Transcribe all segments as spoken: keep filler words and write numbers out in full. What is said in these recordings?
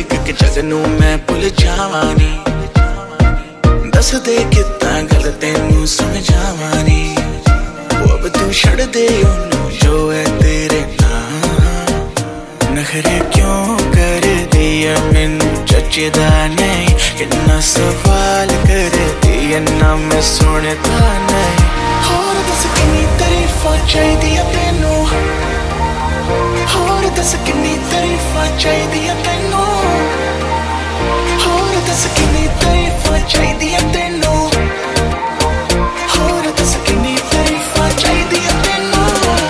देख के जग नू मैं भुल जावां नी, दस दे कितना गल तेनू समझावां नी। वो अब तू छड़ दे ओनू जो है तेरे नाल, नखरे क्यों कर दिया मैनू जचदा नहीं, कितना सवाल कर दिया ना मैं सुनदा नहीं। होर दस किन्नी तारीफां चाहिदियां तैनू, होर दस किन्नी तारीफां चाहिदियां तैनू, होर दस किन्नी तारीफां चाहिदियां तैनू, होर दस किन्नी तारीफां चाहिदियां तैनू।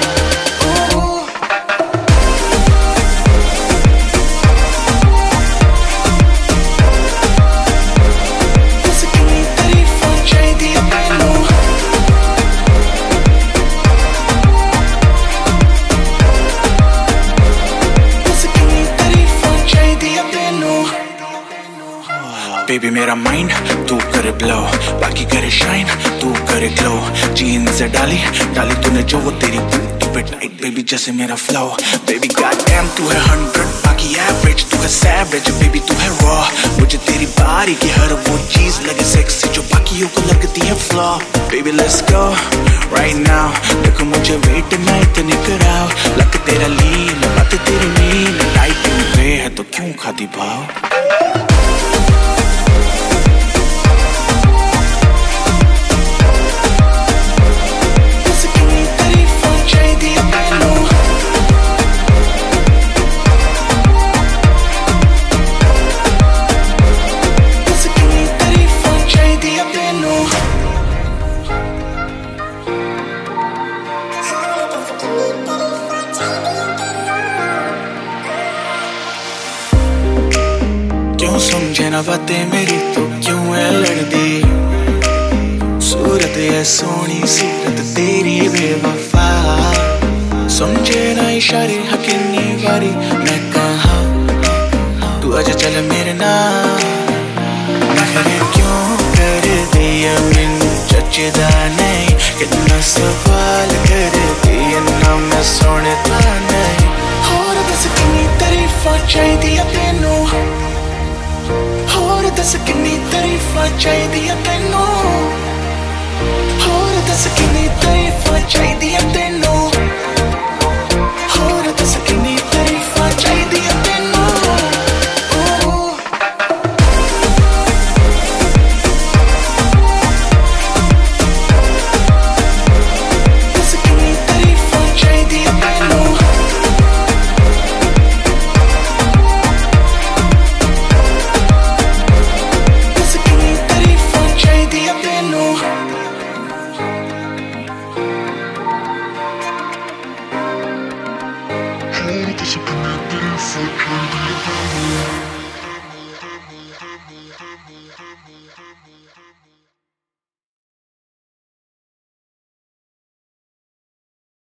दस किन्नी तारीफां चाहिदियां तैनू, बेबी मेरा माइंड तू करे ब्लो, बाकी करे शाइन तू करे ग्लो। जीन्स डाली डाली तूने जो वो तेरी कीप इट टाइट बेबी जैसे मेरा फ्लो। बेबी गॉड डैम तू है हंड्रेड बाकी एवरेज, तू है सैवेज बेबी तू है रॉ। मुझे तेरी बारी की हर वो चीज लगे सेक्सी जो बाकियों को लगती है flaw. Baby let's go right now, देखो मुझे वेट ना इतने कराओ। लक तेरा लीन बात तेरी मीन टाइट वे है तो क्यों खाती भाव। क्यों समझे ना बातें मेरी तो क्यों है लड़दी, सूरत है सोनी सीरत तेरी बेवफा। समझे ना इशारे हकीनी वारी मैं कहा, तू आजा चल मेरे नाल। नखरे क्यों कर दिया मैनू जचदा नहीं, कितना सवाल कर दिया ना मैं सुनदा नहीं। होर दस किन्नी तारीफां चाहिदियां तैनू, होर दस किन्नी तारीफां चाहिदियां तैनू, होर दस किन्नी तारीफां चाहिदियां तैनू, होर दस किन्नी तारीफां चाहिदियां तैनू। दस किन्नी तारीफां चाहिदियां तैनू, Hold the second,